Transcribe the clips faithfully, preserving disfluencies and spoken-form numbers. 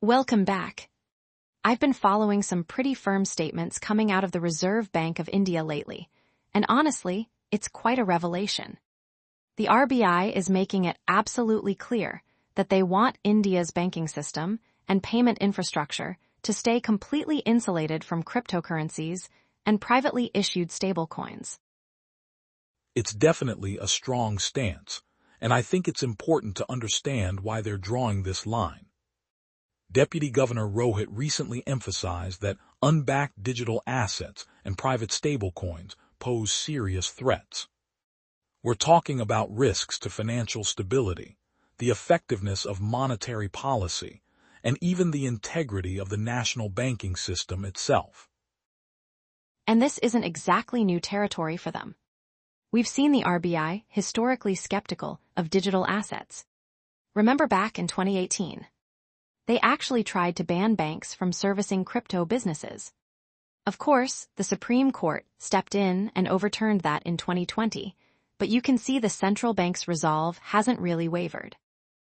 Welcome back. I've been following some pretty firm statements coming out of the Reserve Bank of India lately, and honestly, it's quite a revelation. The R B I is making it absolutely clear that they want India's banking system and payment infrastructure to stay completely insulated from cryptocurrencies and privately issued stablecoins. It's definitely a strong stance, and I think it's important to understand why they're drawing this line. Deputy Governor Rohit recently emphasized that unbacked digital assets and private stablecoins pose serious threats. We're talking about risks to financial stability, the effectiveness of monetary policy, and even the integrity of the national banking system itself. And this isn't exactly new territory for them. We've seen the R B I historically skeptical of digital assets. Remember back in twenty eighteen? They actually tried to ban banks from servicing crypto businesses. Of course, the Supreme Court stepped in and overturned that in twenty twenty, but you can see the central bank's resolve hasn't really wavered.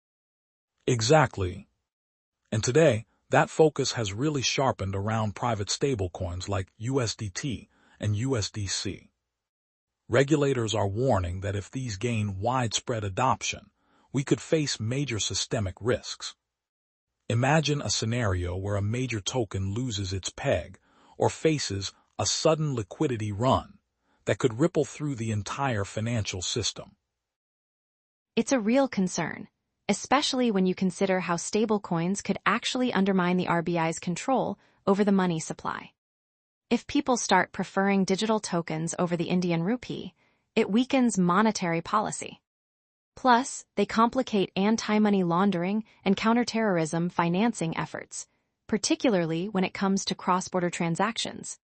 Exactly. And today, that focus has really sharpened around private stablecoins like U S D T and U S D C. Regulators are warning that if these gain widespread adoption, we could face major systemic risks. Imagine a scenario where a major token loses its peg or faces a sudden liquidity run that could ripple through the entire financial system. It's a real concern, especially when you consider how stablecoins could actually undermine the R B I's control over the money supply. If people start preferring digital tokens over the Indian rupee, it weakens monetary policy. Plus, they complicate anti-money laundering and counterterrorism financing efforts, particularly when it comes to cross-border transactions.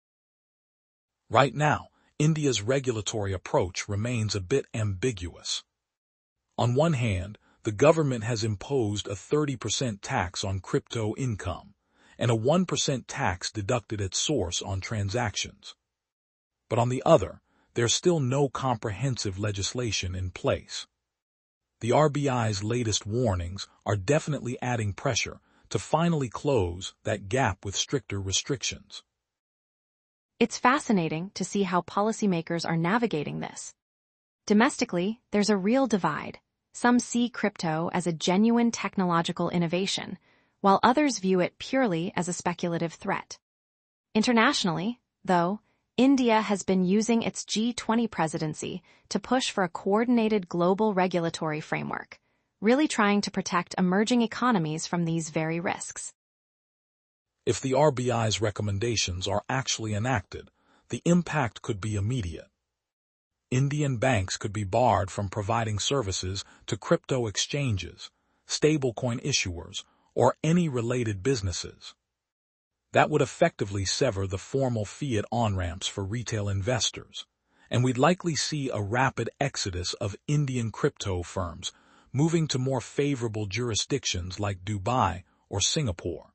Right now, India's regulatory approach remains a bit ambiguous. On one hand, the government has imposed a thirty percent tax on crypto income and a one percent tax deducted at source on transactions. But on the other, there's still no comprehensive legislation in place. The R B I's latest warnings are definitely adding pressure to finally close that gap with stricter restrictions. It's fascinating to see how policymakers are navigating this. Domestically, there's a real divide. Some see crypto as a genuine technological innovation, while others view it purely as a speculative threat. Internationally, though, India has been using its G twenty presidency to push for a coordinated global regulatory framework, really trying to protect emerging economies from these very risks. If the R B I's recommendations are actually enacted, the impact could be immediate. Indian banks could be barred from providing services to crypto exchanges, stablecoin issuers, or any related businesses. That would effectively sever the formal fiat on-ramps for retail investors, and we'd likely see a rapid exodus of Indian crypto firms moving to more favorable jurisdictions like Dubai or Singapore.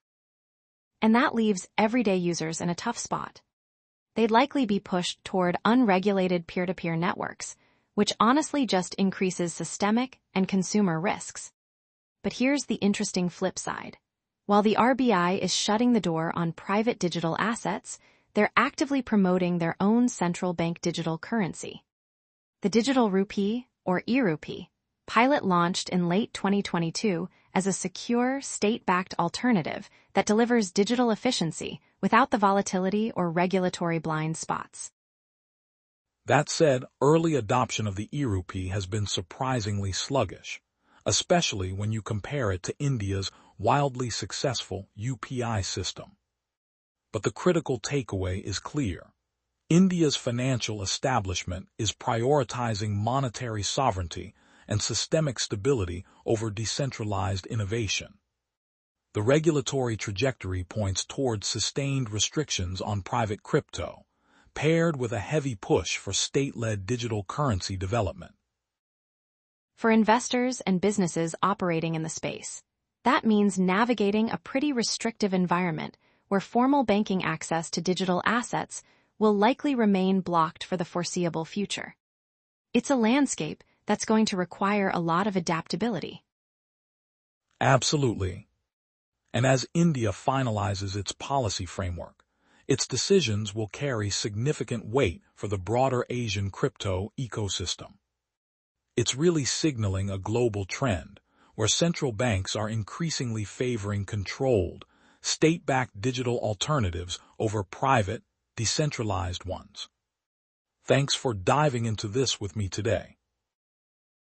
And that leaves everyday users in a tough spot. They'd likely be pushed toward unregulated peer-to-peer networks, which honestly just increases systemic and consumer risks. But here's the interesting flip side. While the R B I is shutting the door on private digital assets, they're actively promoting their own central bank digital currency. The digital rupee, or e-rupee, pilot launched in late twenty twenty-two as a secure, state-backed alternative that delivers digital efficiency without the volatility or regulatory blind spots. That said, early adoption of the e-rupee has been surprisingly sluggish, especially when you compare it to India's wildly successful U P I system. But the critical takeaway is clear. India's financial establishment is prioritizing monetary sovereignty and systemic stability over decentralized innovation. The regulatory trajectory points towards sustained restrictions on private crypto, paired with a heavy push for state-led digital currency development. For investors and businesses operating in the space, that means navigating a pretty restrictive environment where formal banking access to digital assets will likely remain blocked for the foreseeable future. It's a landscape that's going to require a lot of adaptability. Absolutely. And as India finalizes its policy framework, its decisions will carry significant weight for the broader Asian crypto ecosystem. It's really signaling a global trend where central banks are increasingly favoring controlled, state-backed digital alternatives over private, decentralized ones. Thanks for diving into this with me today.